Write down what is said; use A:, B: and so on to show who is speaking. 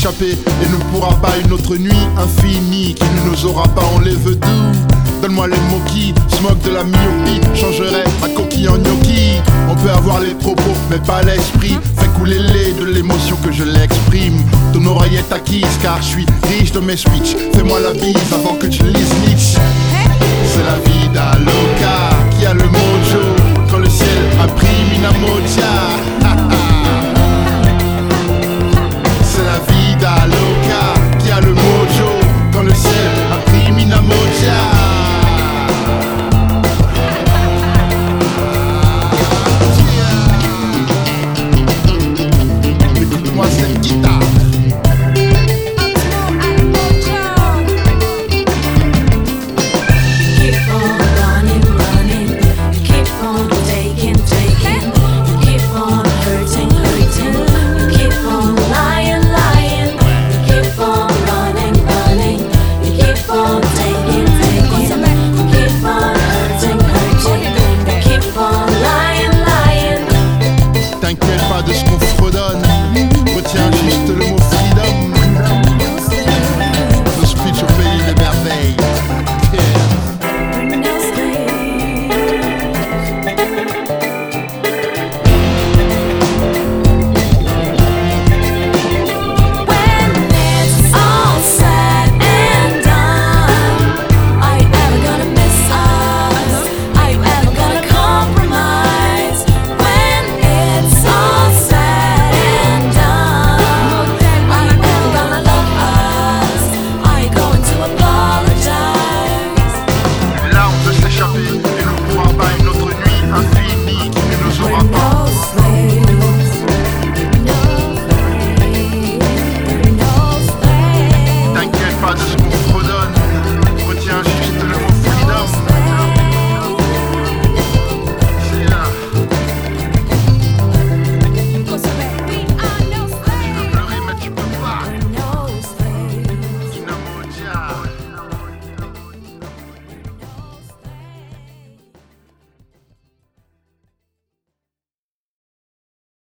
A: échapper et ne pourra pas une autre nuit infinie qui ne nous aura pas, on les veut doux. Donne-moi les mots qui se moquent de la myopie, changerai ma coquille en gnocchi. On peut avoir les propos mais pas l'esprit, fais couler les de l'émotion que je l'exprime. Ton oreillette acquise car je suis riche de mes switches. Fais-moi la bise avant que je lise Nietzsche. C'est la vida loca qui a le mojo quand le ciel imprime une amotia.